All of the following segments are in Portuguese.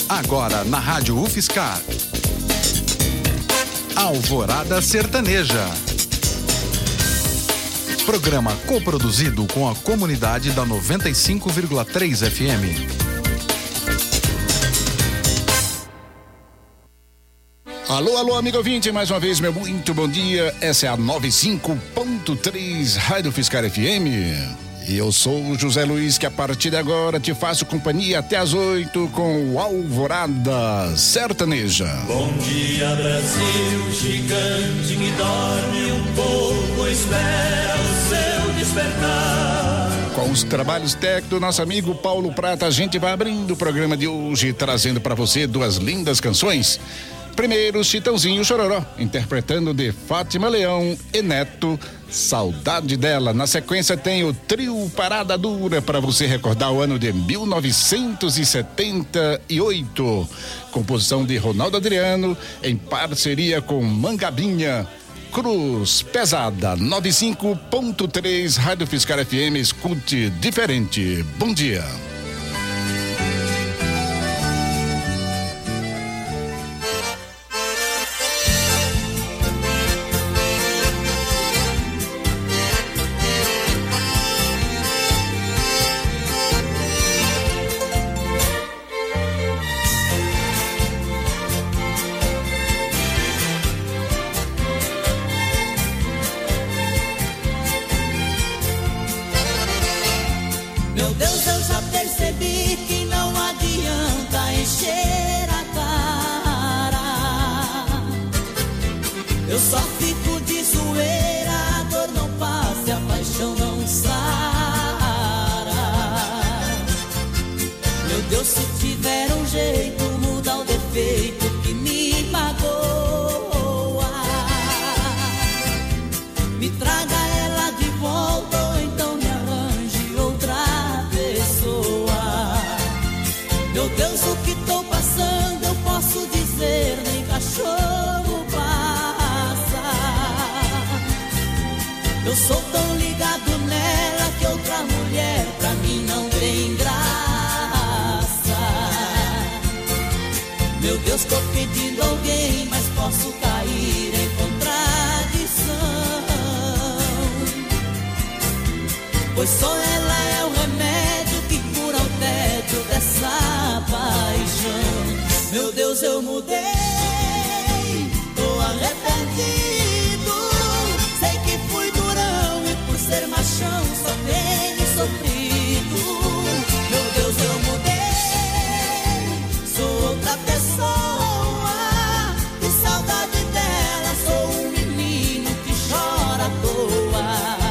Agora na Rádio UFSCar. Alvorada Sertaneja. Programa coproduzido com a comunidade da 95,3 FM. Alô, alô, amigo ouvinte, mais uma vez, meu muito bom dia. Essa é a 95.3 Rádio UFSCar FM. E eu sou o José Luiz, que a partir de agora te faço companhia até às 8 com o Alvorada Sertaneja. Bom dia, Brasil, gigante que dorme um pouco, espera o seu despertar. Com os trabalhos técnicos do nosso amigo Paulo Prata, a gente vai abrindo o programa de hoje, trazendo para você duas lindas canções. Primeiro, Chitãozinho Chororó, interpretando de Fátima Leão e Neto, Saudade Dela. Na sequência tem o trio Parada Dura, para você recordar o ano de 1978. Composição de Ronaldo Adriano, em parceria com Mangabinha. Cruz Pesada, 95.3 Rádio UFSCar FM, escute diferente. Bom dia. Eu sou tão ligado nela que outra mulher pra mim não tem graça. Meu Deus, tô pedindo alguém, mas posso cair em contradição, pois só ela é o remédio que cura o tédio dessa paixão. Meu Deus, eu mudei, tô arrependido. Ser machão, só tenho sofrido. Meu Deus, eu mudei, sou outra pessoa. De saudade dela, sou um menino que chora à toa.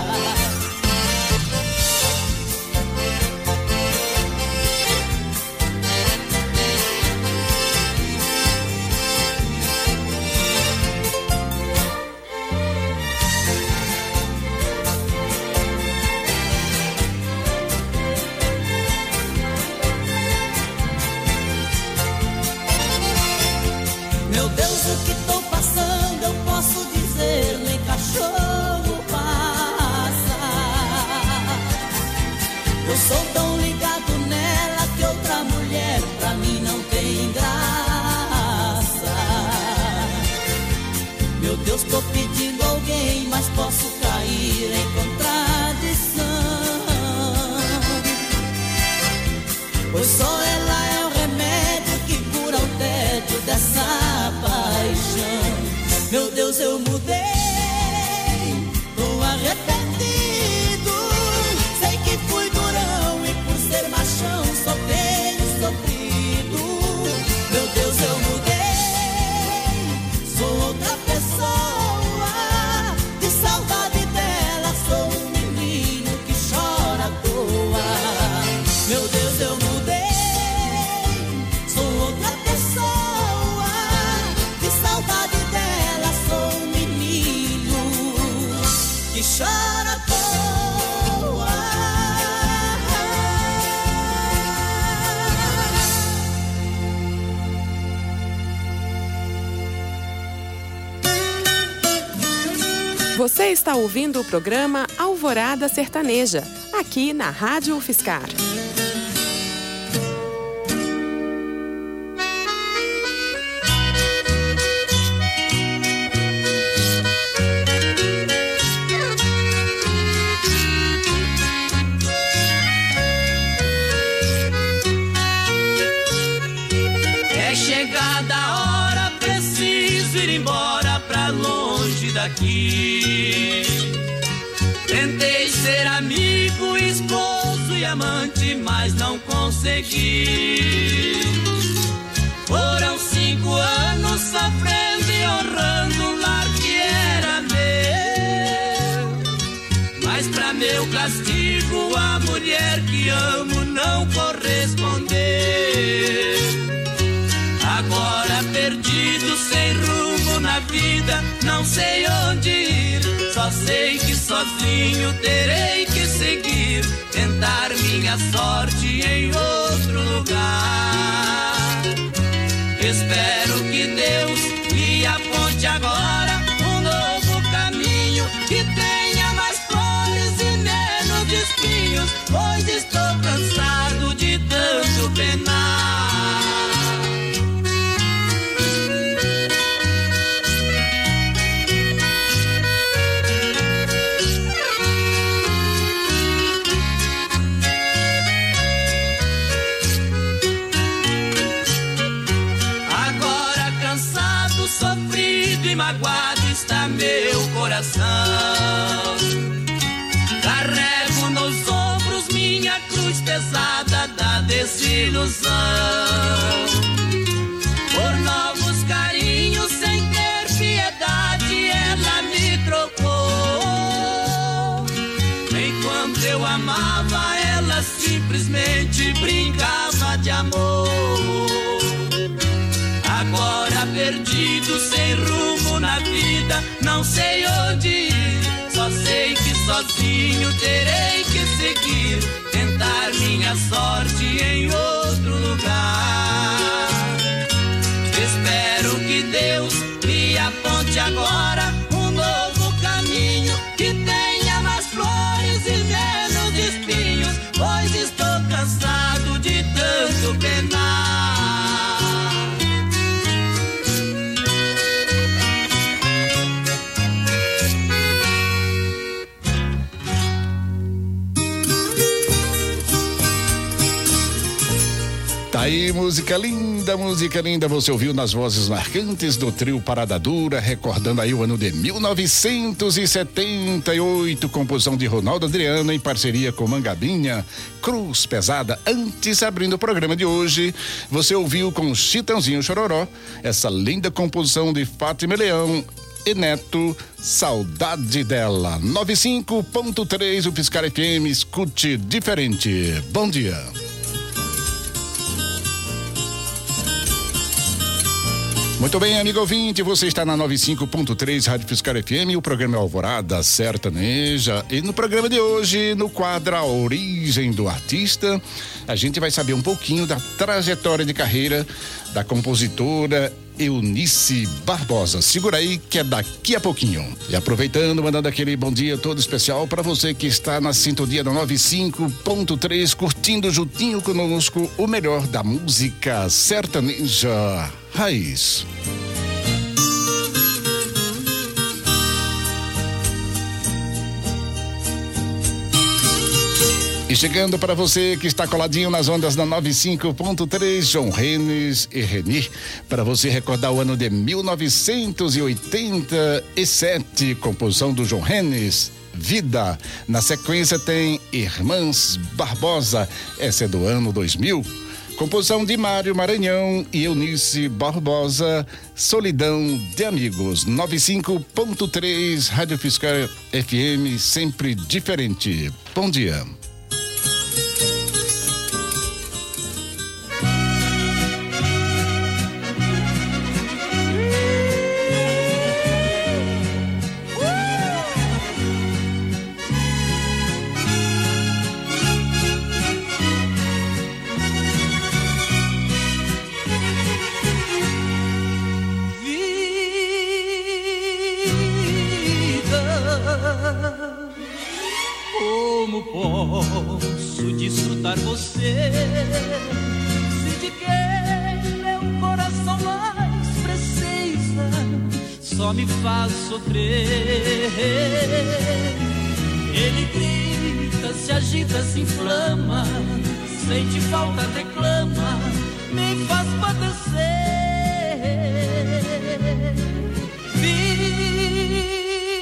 Eu sou tão ligado nela que outra mulher pra mim não tem graça. Meu Deus, tô pedindo alguém, mas posso cair em contradição, pois só ela é o remédio que cura o tédio dessa paixão. Meu Deus, eu mudei, tô arrependido. Sei que fui durão e por ser machão só tenho sofrido. Meu Deus, eu mudei, sou outra pessoa. De saudade dela, sou um menino que chora à toa. Meu Deus, eu mudei, sou outra pessoa. De saudade dela, sou um menino que chora à toa. Você está ouvindo o programa Alvorada Sertaneja, aqui na Rádio UFSCar. aqui. Tentei ser amigo, esposo e amante, mas não consegui. Foram 5 anos sofrendo e honrando um lar que era meu. Mas pra meu castigo a mulher que amo não correspondeu. Agora perdido, sem rumo na vida, não sei onde ir. Só sei que sozinho terei que seguir, tentar minha sorte em outro lugar. Espero que Deus me aponte agora um novo caminho, que tenha mais flores e menos de espinhos, pois estou cansado de tanto penar. Magoado está meu coração. Carrego nos ombros minha cruz pesada da desilusão. Por novos carinhos sem ter piedade ela me trocou. Enquanto eu amava ela simplesmente brincava de amor. Agora perdido, sem rumo na vida, não sei onde ir. Só sei que sozinho terei que seguir, tentar minha sorte em outro lugar. Espero que Deus me aponte agora um novo caminho, que tenha mais flores e menos espinhos, pois estou cansado de tanto penar. Tá aí, música linda, você ouviu nas vozes marcantes do trio Parada Dura, recordando aí o ano de 1978, composição de Ronaldo Adriano em parceria com Mangabinha, Cruz Pesada. Antes, abrindo o programa de hoje, você ouviu com Chitãozinho Chororó, essa linda composição de Fátima Leão e Neto, Saudade Dela. 95.3, o Piscar FM, escute diferente. Bom dia. Muito bem, amigo ouvinte, você está na 95.3 Rádio Fiscal FM, o programa é Alvorada Sertaneja, e no programa de hoje, no quadro A Origem do Artista, a gente vai saber um pouquinho da trajetória de carreira da compositora Eunice Barbosa. Segura aí que é daqui a pouquinho. E aproveitando, mandando aquele bom dia todo especial para você que está na sintonia da 95.3, curtindo juntinho conosco o melhor da música sertaneja raiz. E chegando para você que está coladinho nas ondas da 95.3, João Renes e Reni, para você recordar o ano de 1987, composição do João Renes, Vida. Na sequência tem Irmãs Barbosa, essa é do ano 2000. Composição de Mário Maranhão e Eunice Barbosa, Solidão de Amigos. 95.3, Rádio Fiscal FM, sempre diferente. Bom dia. Posso desfrutar você, se de quem meu coração mais precisa, só me faz sofrer. Ele grita, se agita, se inflama, sente falta, reclama, me faz padecer. Vida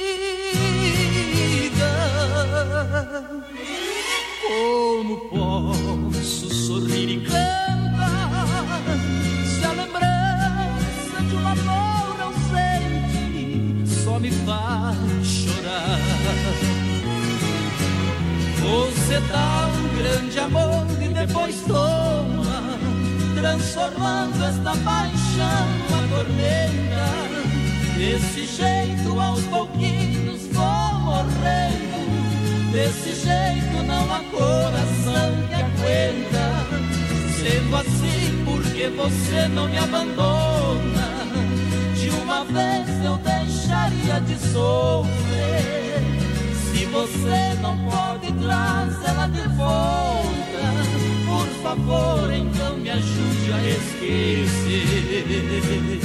Você dá um grande amor e depois toma, transformando esta paixão numa tormenta. Desse jeito aos pouquinhos vou morrendo, desse jeito não há coração que aguenta. Sendo assim, porque você não me abandona, de uma vez eu deixaria de sofrer. Se você não pode trazê-la de volta, por favor, então me ajude a esquecer.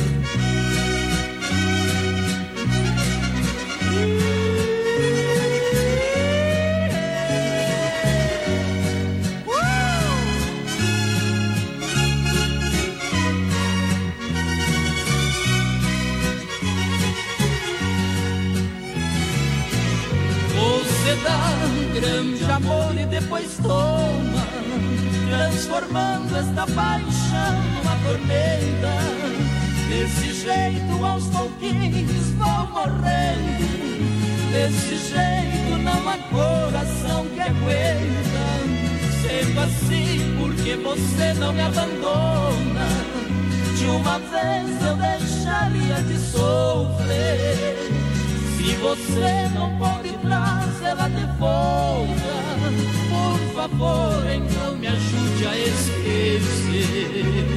Você dá um grande amor e depois toma, transformando esta paixão numa tormenta. Desse jeito aos pouquinhos vou morrendo, desse jeito não há coração que aguenta. Sendo assim, porque você não me abandona, de uma vez eu deixaria de sofrer. Se você não pode trazê-la de volta, por favor, então me ajude a esquecer.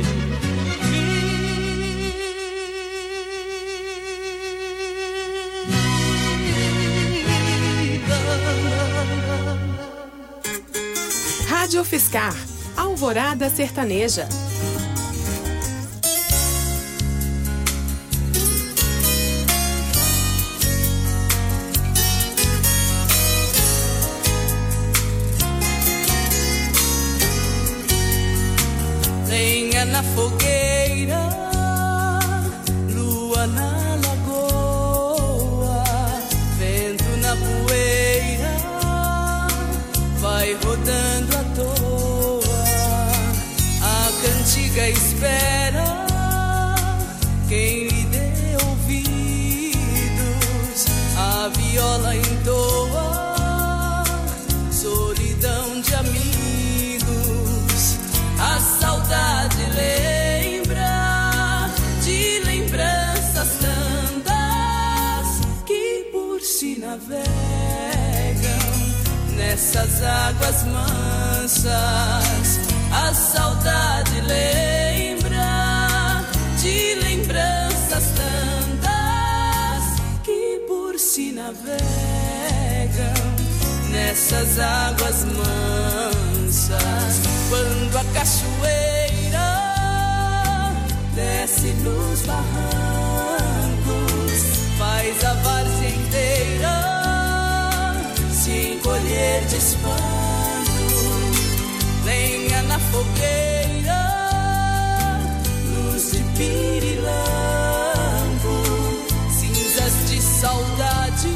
Rádio Fiscar, Alvorada Sertaneja. Lenha na fogueira, lua na lagoa, vento na poeira, vai rodando à toa. A cantiga espera quem lhe dê ouvidos, a viola entoa, solidão de amigos. A saudade lembra de lembranças tantas que por si navegam nessas águas mansas. A saudade lembra de lembranças tantas que por si navegam nessas águas mansas. Quando a cachoeira desce nos barrancos, faz a várzea inteira se encolher de espanto. Lenha na fogueira, luz de pirilampo, cinzas de saudade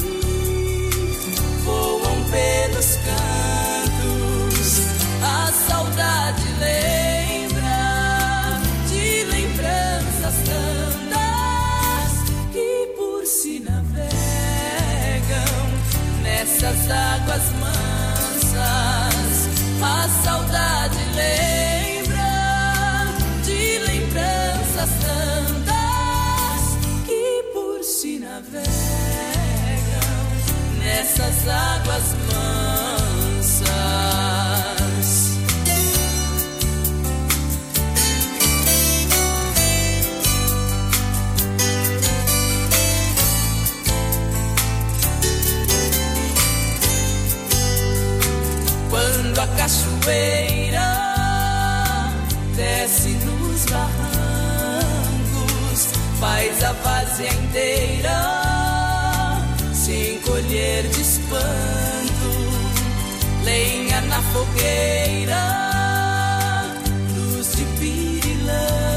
voam pelos cantos. A saudade lembra de lembranças tantas que por si navegam nessas águas mansas. A saudade lembra de lembranças tantas que por si navegam nessas águas mansas. Quando a cachoeira desce nos barrancos, faz a várzea inteira se encolher de espanto. Lenha na fogueira, luz de pirilampo,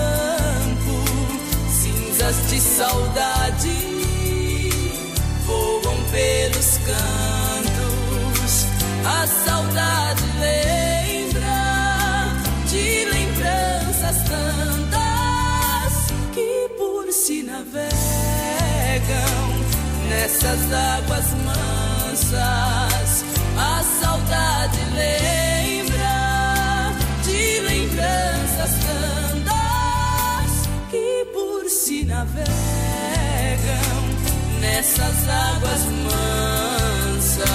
cinzas de saudade voam pelos cantos. A saudade lembra de lembranças tantas que por si navegam nessas águas mansas. A saudade saudade lembra de lembranças tantas que por si navegam nessas águas mansas.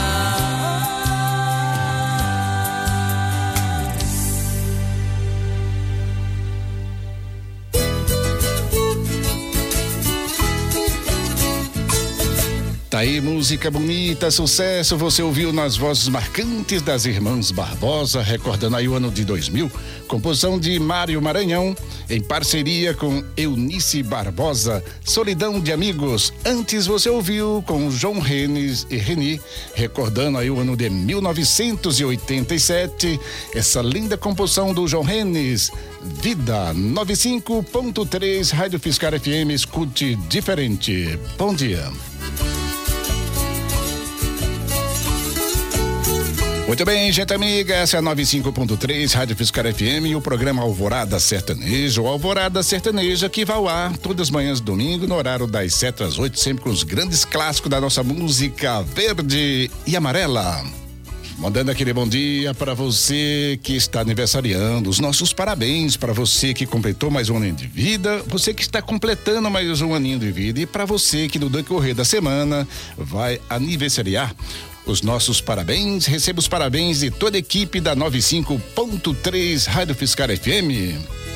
Tá aí, música bonita, sucesso. Você ouviu nas vozes marcantes das irmãs Barbosa, recordando aí o ano de 2000. Composição de Mário Maranhão, em parceria com Eunice Barbosa, Solidão de Amigos. Antes você ouviu com João Renes e Reni, recordando aí o ano de 1987. Essa linda composição do João Renes, Vida 95.3, Rádio Fiscar FM, escute diferente. Bom dia. Muito bem, gente amiga, essa é a 95.3 Rádio Fiscar FM e o programa Alvorada Sertaneja, ou Alvorada Sertaneja, que vai ao ar todas as manhãs de domingo, no horário das 7 às 8, sempre com os grandes clássicos da nossa música verde e amarela. Mandando aquele bom dia para você que está aniversariando, os nossos parabéns para você que completou mais um aninho de vida, você que está completando mais um aninho de vida e para você que no decorrer da semana vai aniversariar. Os nossos parabéns, receba os parabéns de toda a equipe da 95.3 Rádio Fiscar FM.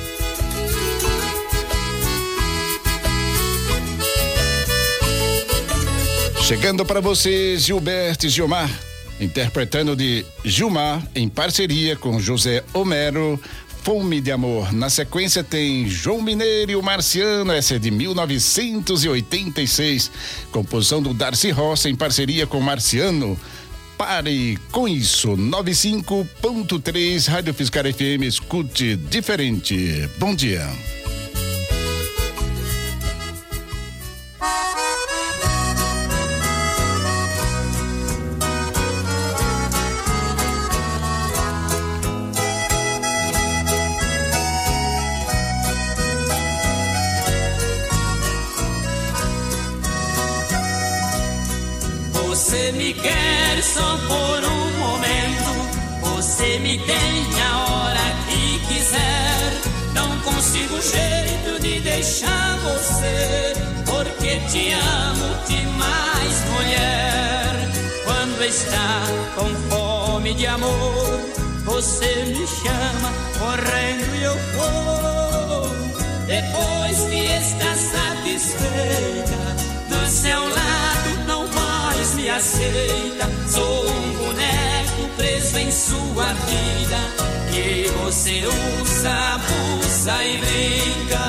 Chegando para você, Gilberto e Gilmar, interpretando de Gilmar em parceria com José Homero, Fome de Amor. Na sequência tem João Mineiro e o Marciano, essa é de 1986, composição do Darcy Roça em parceria com Marciano. Pare com isso, 95.3 Rádio Fiscar FM, escute diferente. Bom dia. Você me quer só por um momento, você me tem a hora que quiser. Não consigo jeito de deixar você, porque te amo demais, mulher. Quando está com fome de amor, você me chama correndo e eu vou. Depois que está satisfeita, do seu lado não mais me aceita. Sou um boneco preso em sua vida, que você usa, abusa e brinca.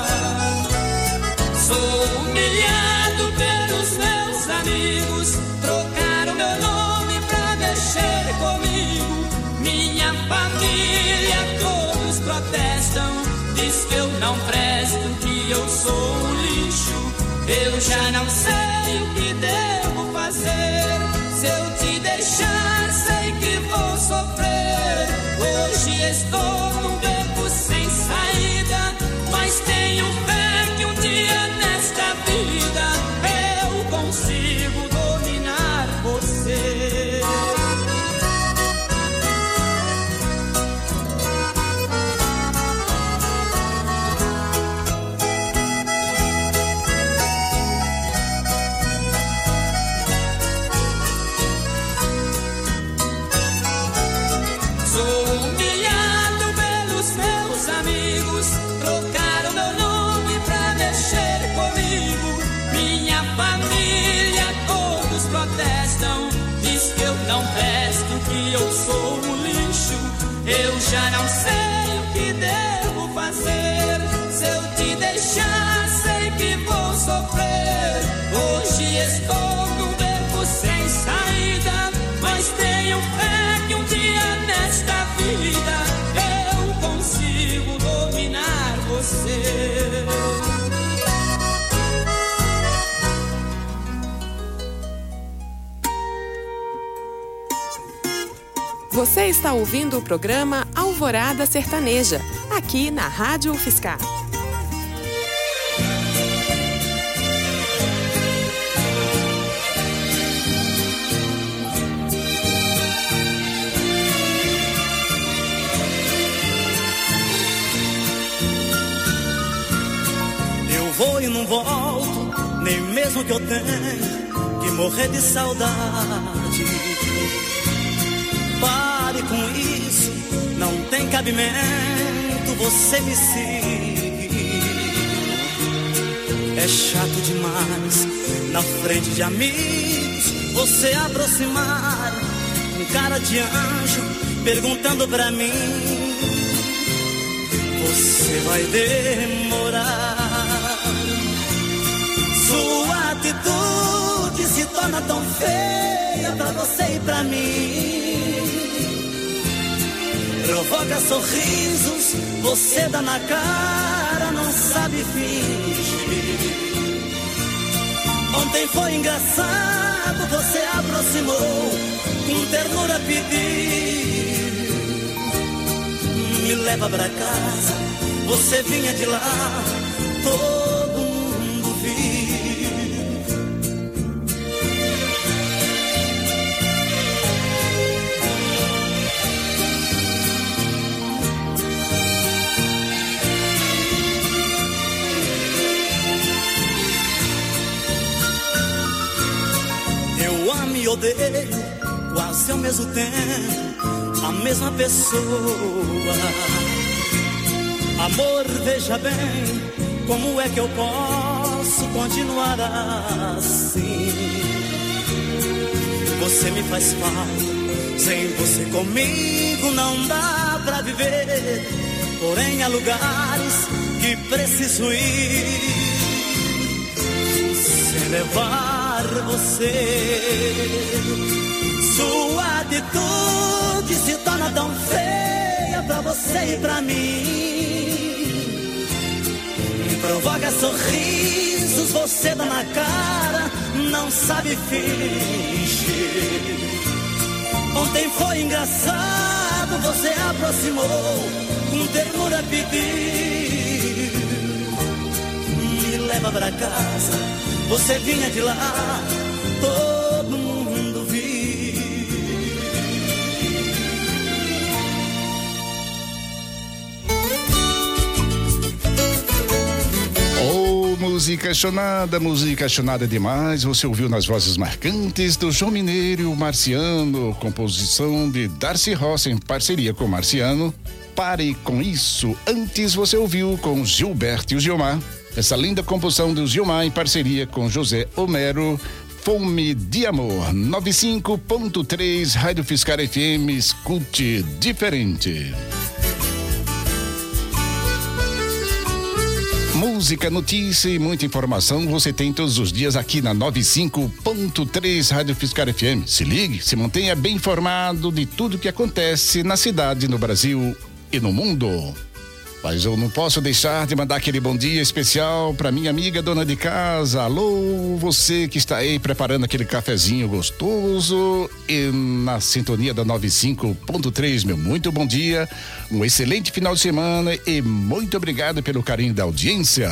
Sou humilhado pelos meus amigos, trocaram meu nome pra mexer comigo. Minha família todos protestam, diz que eu não presto, que eu sou um lixo. Eu já não sei o que devo fazer. Se eu te deixar, sei que vou sofrer. Hoje estou num beco sem saída, mas tenho fé que um dia nesta vida eu consigo dominar você. Eu sou um lixo, eu já não sei o que devo fazer. Se eu te deixar, sei que vou sofrer. Hoje estou num beco sem saída, mas tenho fé que um dia nesta vida eu consigo dominar você. Você está ouvindo o programa Alvorada Sertaneja, aqui na Rádio Fiscar. não volto, nem mesmo que eu tenha que morrer de saudade. Pare com isso, não tem cabimento você me seguir. É chato demais, na frente de amigos, você aproximar com cara de anjo, perguntando pra mim. Você vai demorar. Sua atitude se torna tão feia pra você e pra mim. Provoca sorrisos, você dá na cara, não sabe fingir. Ontem foi engraçado, você aproximou, com ternura pedir. Me leva pra casa, você vinha de lá, todo mundo viu. Eu amo e odeio, quase ao mesmo tempo, a mesma pessoa. Amor, veja bem, como é que eu posso continuar assim? Você me faz falta, sem você comigo não dá pra viver. Porém há lugares que preciso ir, sem levar você. Sua atitude se torna tão feia pra você e pra mim. Provoca sorrisos, você dá na cara, não sabe fingir. Ontem foi engraçado, você aproximou, com ternura pedir. Me leva pra casa, você vinha de lá, todo mundo viu. Música chonada demais. Você ouviu nas vozes marcantes do João Mineiro e o Marciano, composição de Darcy Ross em parceria com Marciano. Pare com isso. Antes você ouviu com Gilberto e o Gilmar, essa linda composição do Gilmar em parceria com José Homero, Fome de Amor. 95.3 Rádio Fiscar FM, escute diferente. Música, notícia e muita informação você tem todos os dias aqui na 95.3 Rádio Fiscar FM. Se ligue, se mantenha bem informado de tudo que acontece na cidade, no Brasil e no mundo. Mas eu não posso deixar de mandar aquele bom dia especial para minha amiga dona de casa. Alô, você que está aí preparando aquele cafezinho gostoso e na sintonia da 95.3, meu muito bom dia, um excelente final de semana e muito obrigado pelo carinho da audiência.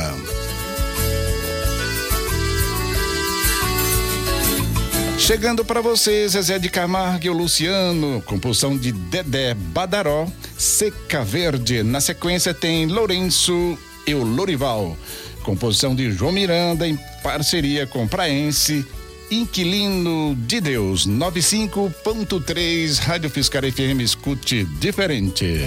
Chegando para vocês, Zezé de Camargo e o Luciano, composição de Dedé Badaró, Seca Verde. Na sequência tem Lourenço e o Lorival, composição de João Miranda em parceria com Praense, Inquilino de Deus. 95.3 Rádio Fiscar FM, escute diferente.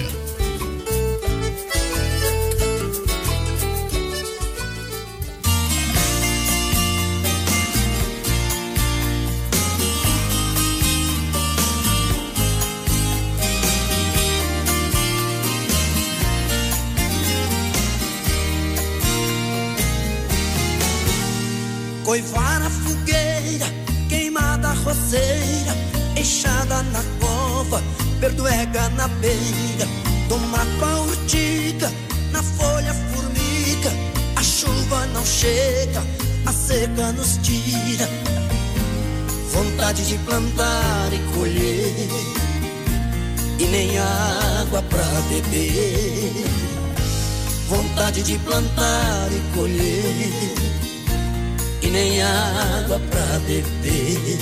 Coivar a fogueira, queimada a roceira, enxada na cova, perduega na beira, tomar com a urtiga, na folha formiga, a chuva não chega, a seca nos tira, vontade de plantar e colher, e nem água pra beber, vontade de plantar e colher, e nem água pra beber.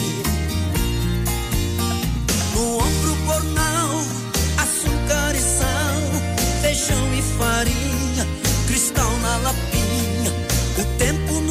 No ombro bornal, açúcar e sal, feijão e farinha, cristal na lapinha, o tempo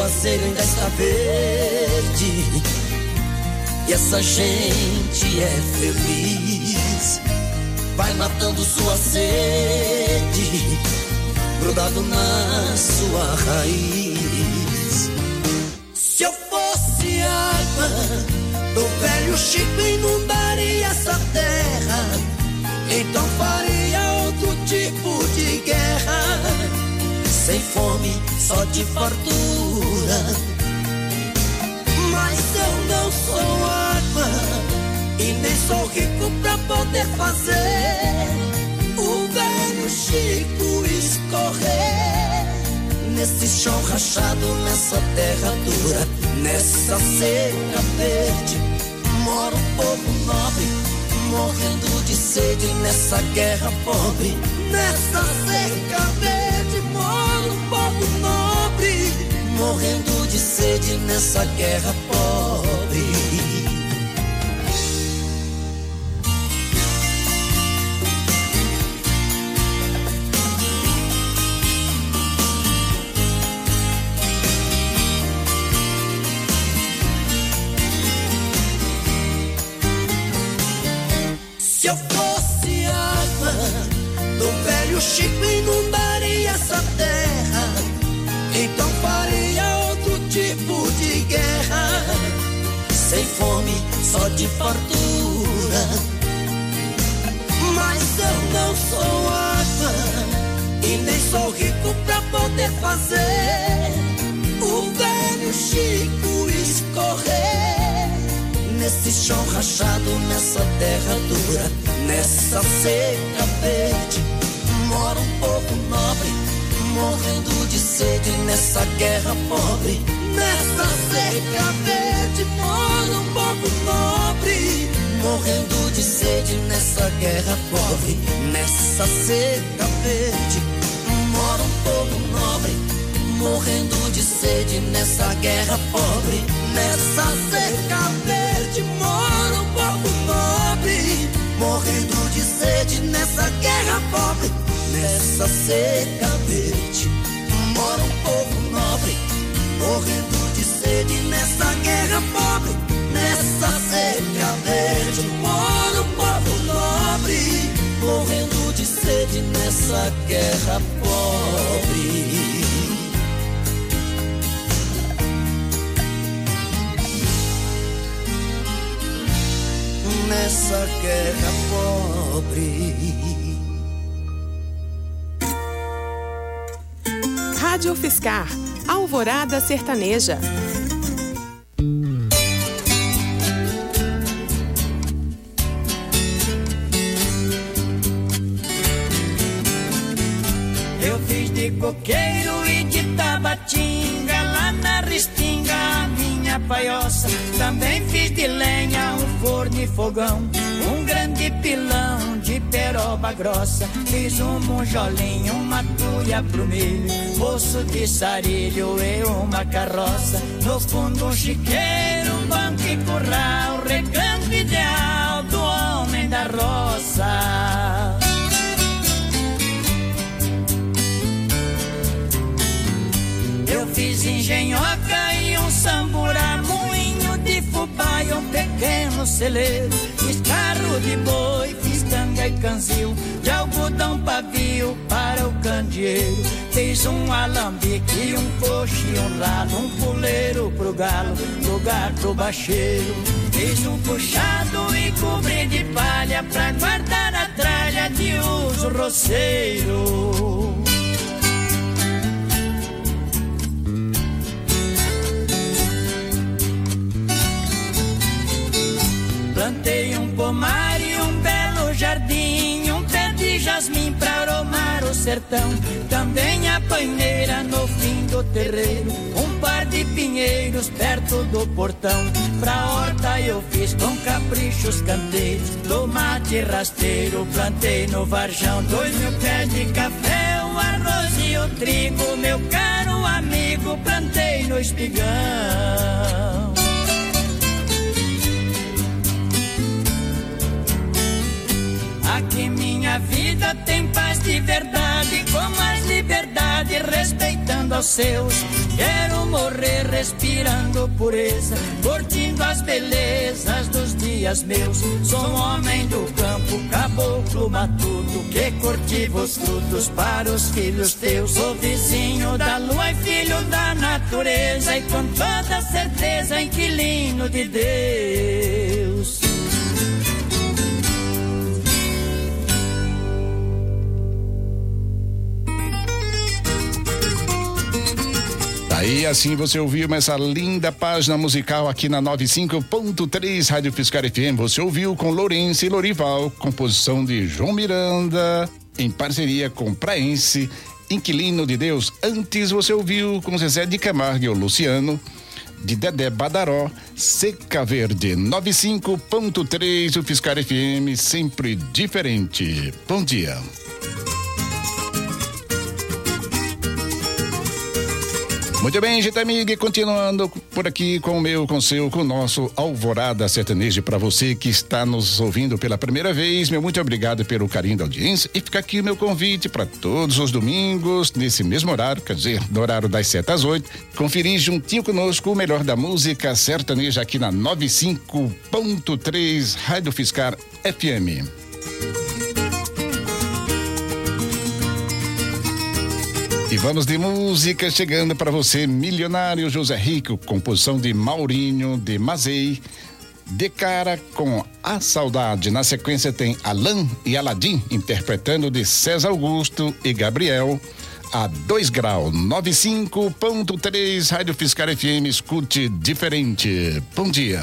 juazeiro ainda está verde e essa gente é feliz. Vai matando sua sede, grudado na sua raiz. Se eu fosse água do velho Chico, inundaria essa terra, então faria outro tipo de guerra, sem fome, só de fartura. Mas eu não sou água e nem sou rico pra poder fazer o velho Chico escorrer nesse chão rachado, nessa terra dura, nessa seca verde. Mora um povo nobre, morrendo de sede nessa guerra pobre. Nessa seca verde mora um povo nobre, morrendo de sede nessa guerra pobre. Se eu fosse água do velho Chico, inundaria essa terra, então faria outro tipo de guerra, sem fome, só de fartura. Mas eu não sou água e nem sou rico pra poder fazer o velho Chico escorrer nesse chão rachado, nessa terra dura, nessa seca verde. Mora um povo nobre, morrendo de sede nessa guerra pobre. Nessa seca verde mora um povo nobre, morrendo de sede nessa guerra pobre. Nessa seca verde mora um povo nobre, morrendo de sede nessa guerra pobre. Nessa seca verde mora um povo nobre, morrendo de sede nessa guerra pobre. Nessa seca verde mora um povo nobre, morrendo de sede nessa guerra pobre. Nessa seca verde mora um povo nobre, morrendo de sede nessa guerra pobre. Nessa guerra pobre. Rádio Fiscar, Alvorada Sertaneja. Eu fiz de coqueiro e de tabatinga, lá na Restinga, minha paioça. Também fiz de lenha, um forno e fogão, um grande pilão de peroba grossa. Fiz um monjolinho, uma tuia pro milho, osso de sarilho e uma carroça. No fundo um chiqueiro, um banco e curral, recanto ideal do homem da roça. Eu fiz engenhoca e um samburá, moinho de fubá e um pequeno celeiro. Fiz carro de boi, fiz tanga e canzil, de algodão pavio para o candeeiro. Fiz um alambique, um coxo e um ralo, um puleiro pro galo, lugar pro bacheiro. Fiz um puxado e cobri de palha pra guardar a tralha de uso roceiro. Plantei um pomar e um belo jardim, um pé de jasmim pra aromar o sertão. Também a banheira no fim do terreiro, um par de pinheiros perto do portão. Pra horta eu fiz com caprichos canteiros, tomate rasteiro plantei no varjão. 2.000 pés de café, o arroz e o trigo, meu caro amigo, plantei no espigão. Aqui minha vida tem paz de verdade, com mais liberdade, respeitando aos seus. Quero morrer respirando pureza, curtindo as belezas dos dias meus. Sou um homem do campo, caboclo matuto, que cultiva os frutos para os filhos teus. Sou vizinho da lua e filho da natureza, e com toda certeza inquilino de Deus. Aí assim você ouviu essa linda página musical aqui na 95.3 Rádio Fiscar FM. Você ouviu com Lourenço e Lorival, composição de João Miranda, em parceria com Praense, Inquilino de Deus. Antes você ouviu com Zezé de Camargo e o Luciano, de Dedé Badaró, Seca Verde. 95.3 o Fiscar FM, sempre diferente. Bom dia. Muito bem, gente amiga, e continuando por aqui com o meu, com o seu, com o nosso Alvorada Sertaneja. Para você que está nos ouvindo pela primeira vez, meu muito obrigado pelo carinho da audiência, e fica aqui o meu convite para todos os domingos, nesse mesmo horário, quer dizer, no horário das 7 às 8, conferir juntinho conosco o melhor da música sertaneja aqui na 95.3 Rádio Fiscar FM. E vamos de música chegando para você, Milionário José Rico, composição de Maurinho de Mazei, De Cara com A Saudade. Na sequência tem Alan e Aladim, interpretando de César Augusto e Gabriel, A 2 Grau. 95.3 Rádio Fiscar FM, escute diferente. Bom dia.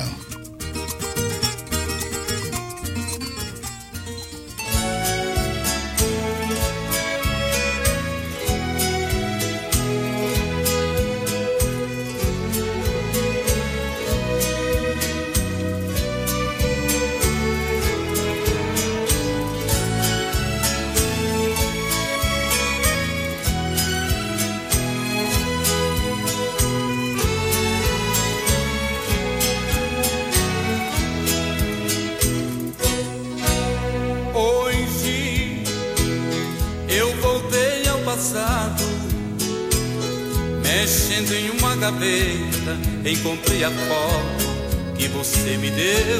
Mexendo em uma gaveta, encontrei a foto que você me deu.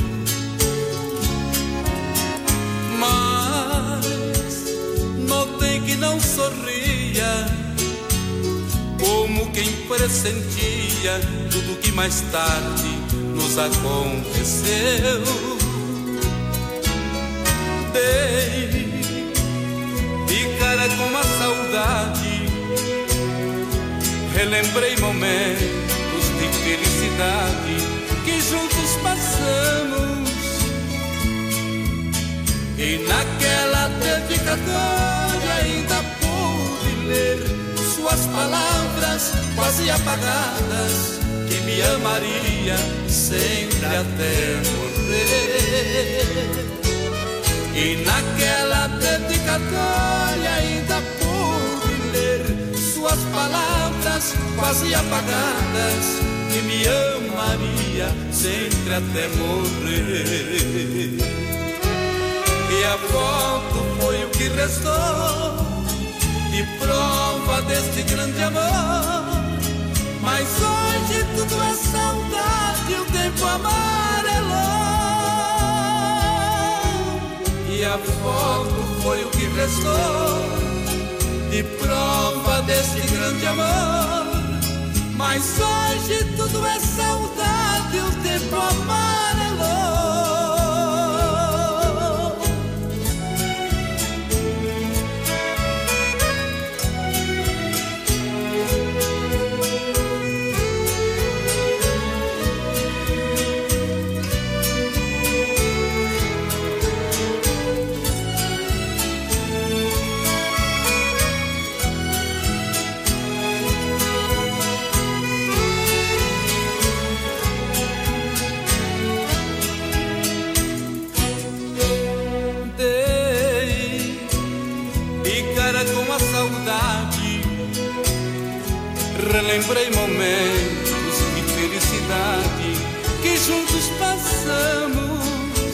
Mas notei que não sorria, como quem pressentia tudo que mais tarde nos aconteceu. Dei de cara com a saudade, relembrei momentos de felicidade que juntos passamos. E naquela dedicatória ainda pude ler suas palavras quase apagadas, que me amaria sempre até morrer. E naquela dedicatória ainda pude ler suas palavras quase apagadas, que me amaria sempre até morrer. E a foto foi o que restou de prova deste grande amor. Mas hoje tudo é saudade, o tempo amarelou. E a foto foi o que restou de prova deste grande amor. Mas hoje tudo é saudade, o tempo amarelou. Relembrei momentos de felicidade que juntos passamos.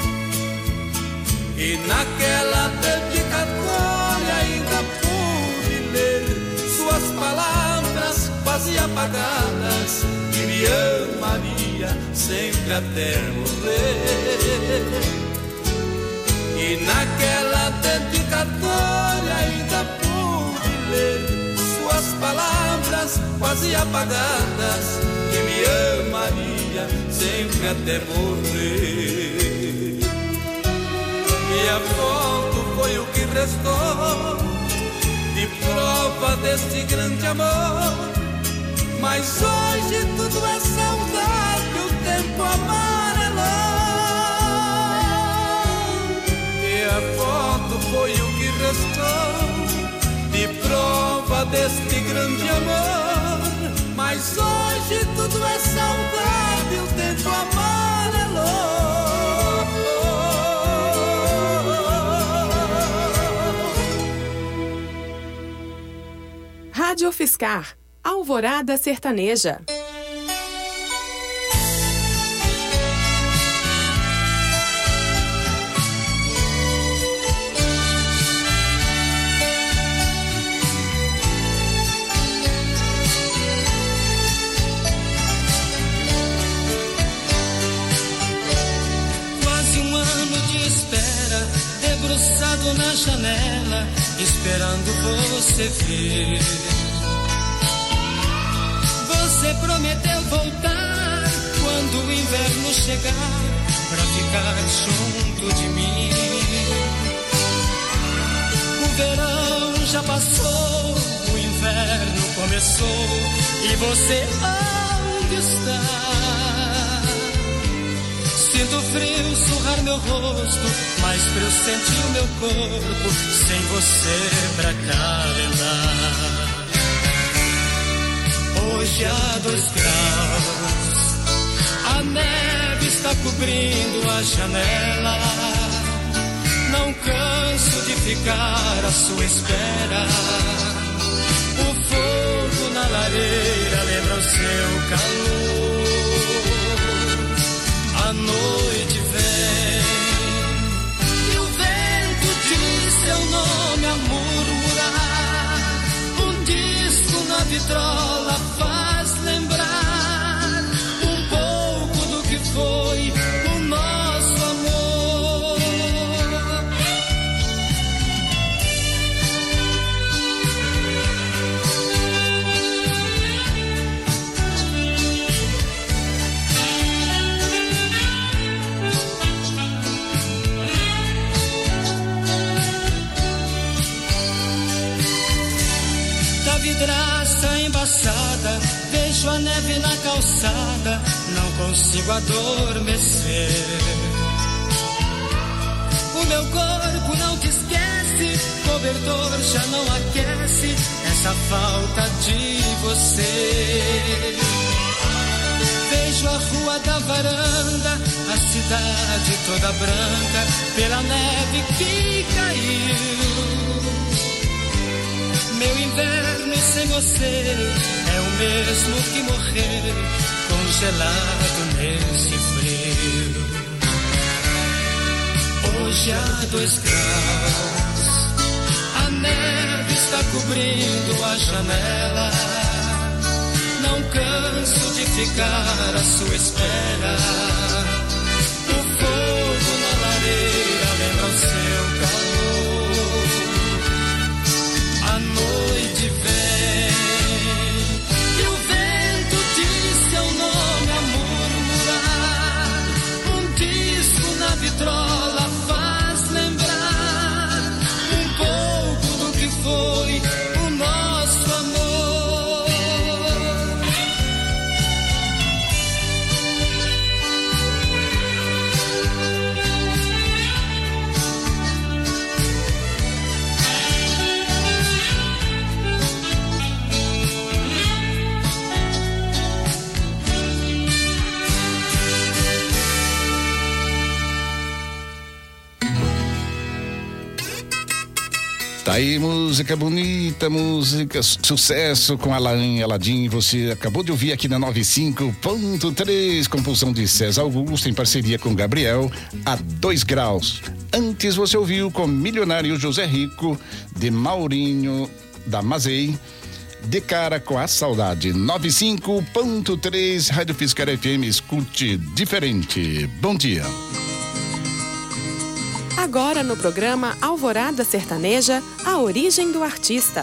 E naquela dedicatória ainda pude ler suas palavras quase apagadas, que me amaria sempre até morrer. E naquela dedicatória ainda pude ler suas palavras quase apagadas, que me amaria sempre até morrer. E a foto foi o que restou de prova deste grande amor. Mas hoje tudo é saudade, o tempo amarelou. E a foto foi o que restou de prova deste grande amor. Mas hoje tudo é saudade, o tempo amarelou. Rádio Fiscar, Alvorada Sertaneja. Quase um ano de espera, debruçado na janela, esperando você vir. Você prometeu voltar quando o inverno chegar, pra ficar junto de mim. O verão já passou, o inverno começou, e você onde está? Sinto frio surrar meu rosto, mais frio sentir o meu corpo, sem você pra calentar. Hoje há 2 graus, a neve está cobrindo a janela. Não canso de ficar à sua espera. O fogo na lareira lembra o seu calor. A noite vem e o vento diz seu nome a murmurar. Um disco na vitrola faz lembrar um pouco do que foi o nosso amor. Da vidraça embaçada, vejo a neve na calçada, não consigo adormecer. O meu corpo não te esquece, cobertor já não aquece essa falta de você. Vejo a rua da varanda, a cidade toda branca, pela neve que caiu. Meu inverno sem você é o mesmo que morrer congelado nesse frio. Hoje há 2 graus, a neve está cobrindo a janela. Não canso de ficar à sua espera. O fogo na lareira lembra o seu calor. A noite vem e o vento diz seu nome a murmurar. Um disco na vitrola faz lembrar um pouco do que foi o nosso amor. Tá aí, música bonita, música sucesso com Alain Aladim. Você acabou de ouvir aqui na 95.3, composição de César Augusto em parceria com Gabriel, a 2 graus. Antes você ouviu com Milionário José Rico, de Maurinho da Mazei, De cara com a saudade. 95.3 Rádio Fiscar FM, escute diferente. Bom dia. Agora no programa Alvorada Sertaneja, a origem do artista.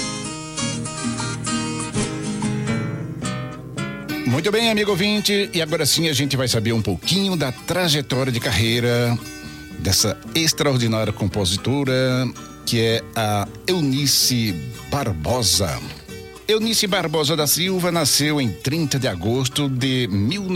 Muito bem, amigo ouvinte, e agora sim a gente vai saber um pouquinho da trajetória de carreira dessa extraordinária compositora, que é a Eunice Barbosa. Eunice Barbosa da Silva nasceu em 30 de agosto de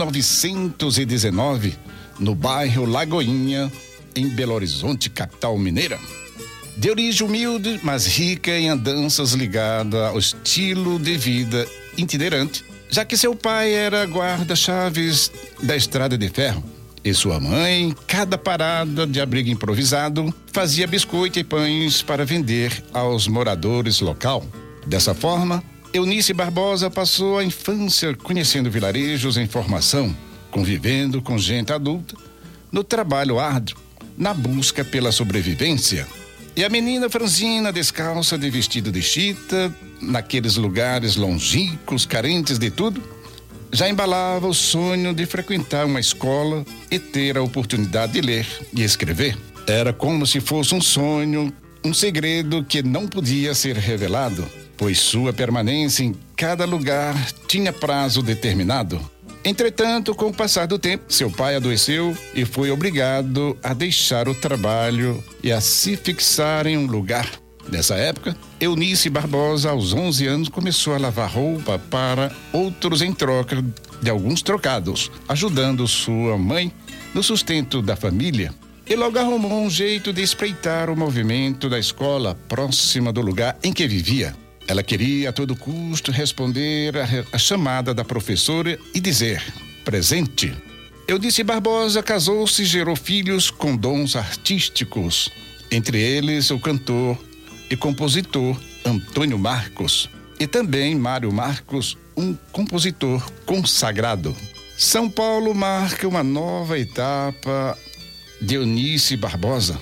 1919, no bairro Lagoinha, em Belo Horizonte, capital mineira. De origem humilde, mas rica em andanças ligada ao estilo de vida itinerante, já que seu pai era guarda-chaves da estrada de ferro e sua mãe, cada parada de abrigo improvisado, fazia biscoito e pães para vender aos moradores local. Dessa forma, Eunice Barbosa passou a infância conhecendo vilarejos em formação, convivendo com gente adulta, no trabalho árduo, na busca pela sobrevivência. E a menina franzina, descalça de vestido de chita, naqueles lugares longínquos, carentes de tudo, já embalava o sonho de frequentar uma escola e ter a oportunidade de ler e escrever. Era como se fosse um sonho, um segredo que não podia ser revelado, pois sua permanência em cada lugar tinha prazo determinado. Entretanto, com o passar do tempo, seu pai adoeceu e foi obrigado a deixar o trabalho e a se fixar em um lugar. Nessa época, Eunice Barbosa, aos 11 anos, começou a lavar roupa para outros em troca de alguns trocados, ajudando sua mãe no sustento da família. E logo arrumou um jeito de espreitar o movimento da escola próxima do lugar em que vivia. Ela queria a todo custo responder a chamada da professora e dizer: presente. Eunice Barbosa casou-se e gerou filhos com dons artísticos, entre eles o cantor e compositor Antônio Marcos e também Mário Marcos, um compositor consagrado. São Paulo marca uma nova etapa de Eunice Barbosa.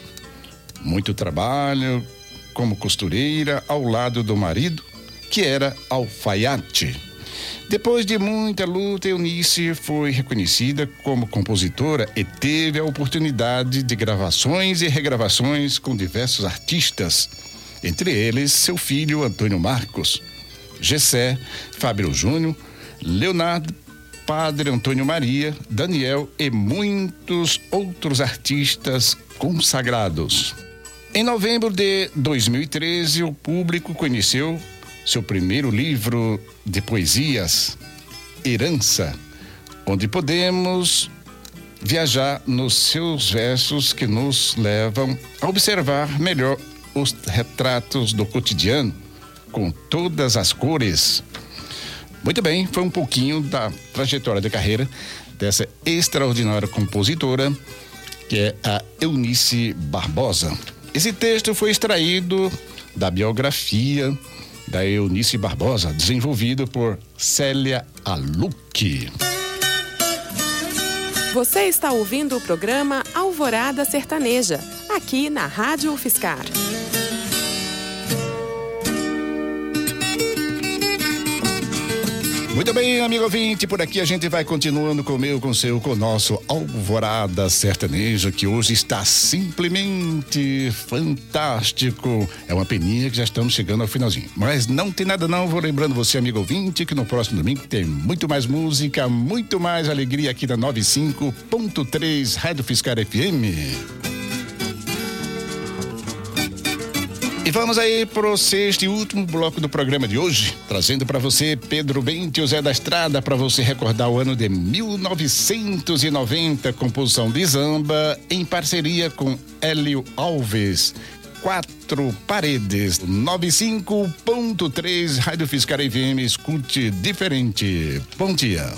Muito trabalho como costureira ao lado do marido, que era alfaiate. Depois de muita luta, Eunice foi reconhecida como compositora e teve a oportunidade de gravações e regravações com diversos artistas, entre eles seu filho Antônio Marcos, Gessé, Fábio Júnior, Leonardo, Padre Antônio Maria, Daniel e muitos outros artistas consagrados. Em novembro de 2013, o público conheceu seu primeiro livro de poesias, Herança, onde podemos viajar nos seus versos que nos levam a observar melhor os retratos do cotidiano, com todas as cores. Muito bem, foi um pouquinho da trajetória de carreira dessa extraordinária compositora, que é a Eunice Barbosa. Esse texto foi extraído da biografia da Eunice Barbosa, desenvolvido por Célia Alucci. Você está ouvindo o programa Alvorada Sertaneja, aqui na Rádio Fiscar. Muito bem, amigo ouvinte, por aqui a gente vai continuando com o nosso Alvorada Sertaneja, que hoje está simplesmente fantástico. É uma peninha que já estamos chegando ao finalzinho. Mas não tem nada não, vou lembrando você, amigo ouvinte, que no próximo domingo tem muito mais música, muito mais alegria aqui na 95.3 Rádio Fiscar FM. E vamos aí pro sexto e último bloco do programa de hoje, trazendo para você Pedro Bento e o Zé da Estrada, para você recordar o ano de 1990, composição de Zamba, em parceria com Hélio Alves. 4 Paredes, 95.3 Rádio Fiscar FM, escute diferente. Bom dia.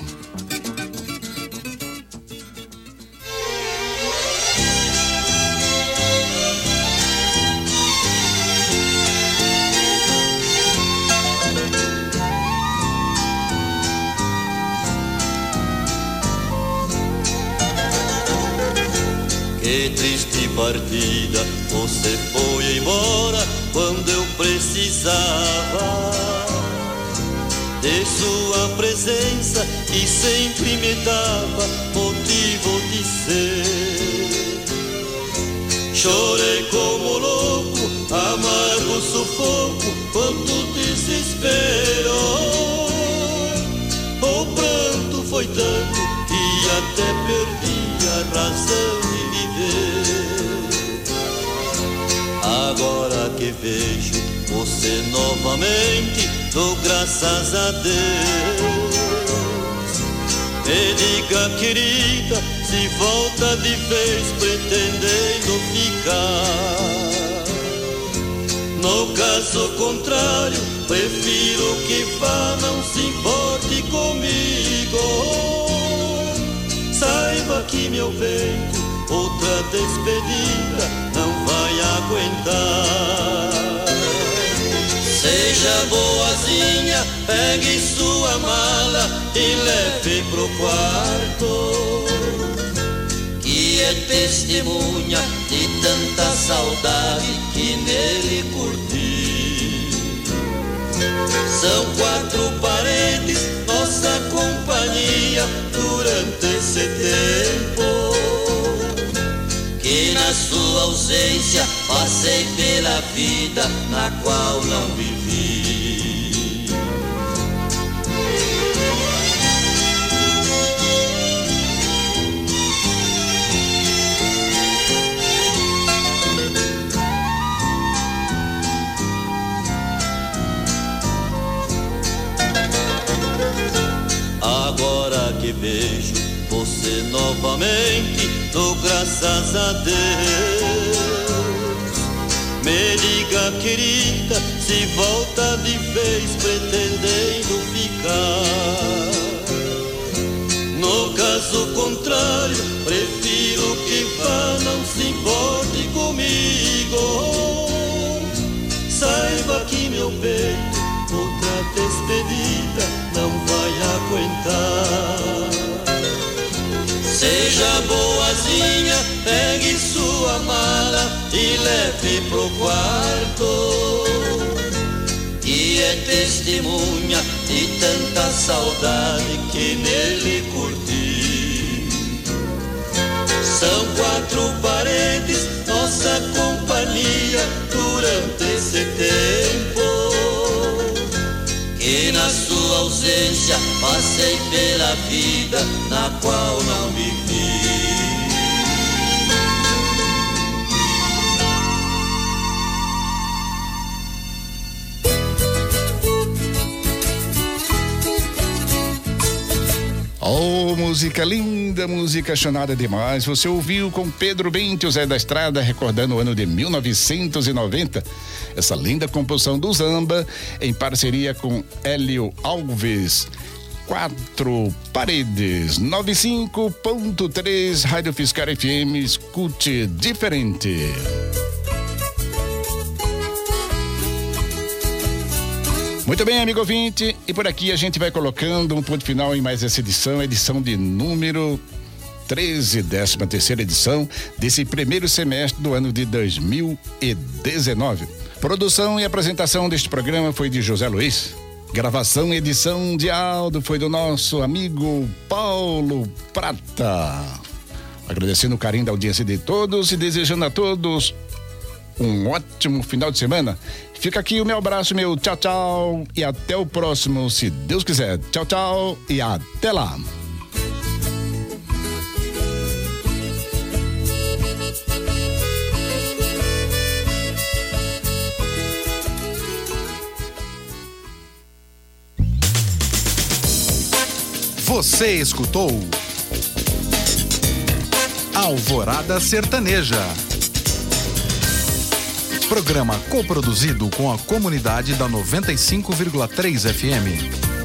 Que triste partida, você foi embora quando eu precisava de sua presença que sempre me dava motivo de ser. Chorei como louco, amargo sufoco, quanto desespero. O pranto foi tanto que até perdi a razão de viver. Agora que vejo você novamente, dou graças a Deus. Me diga, querida, se volta de vez pretendendo ficar. No caso contrário, prefiro que vá, não se importe comigo. Saiba que meu peito outra despedida não vai aguentar. Seja boazinha, pegue sua mala e leve pro quarto, que é testemunha de tanta saudade que nele curti. São 4 paredes, nossa companhia durante esse tempo, que na sua ausência passei pela vida na qual não vivi. Agora que vejo você novamente, dou graças a Deus. Me diga, querida, se volta de vez pretendendo ficar. No caso contrário, prefiro que vá, não se importe comigo. Saiba que meu peito outra despedida não vai aguentar. Seja boazinha, pegue sua mala e leve pro quarto, que é testemunha de tanta saudade que nele curti. São 4 paredes, nossa companhia durante esse tempo, que na sua ausência passei pela vida na qual não vivi. Oh, música linda, música chonada demais. Você ouviu com Pedro Bento, Zé da Estrada, recordando o ano de 1990. Essa linda composição do Zamba, em parceria com Hélio Alves. 4 paredes, 95.3, Rádio Fiscal FM, escute diferente. Muito bem, amigo ouvinte, e por aqui a gente vai colocando um ponto final em mais essa edição de número 13, 13ª edição desse primeiro semestre do ano de 2019. Produção e apresentação deste programa foi de José Luiz. Gravação e edição de áudio foi do nosso amigo Paulo Prata. Agradecendo o carinho da audiência de todos e desejando a todos um ótimo final de semana. Fica aqui o meu abraço, meu tchau, tchau e até o próximo, se Deus quiser. Tchau, tchau e até lá. Você escutou Alvorada Sertaneja. Programa coproduzido com a comunidade da 95,3 FM.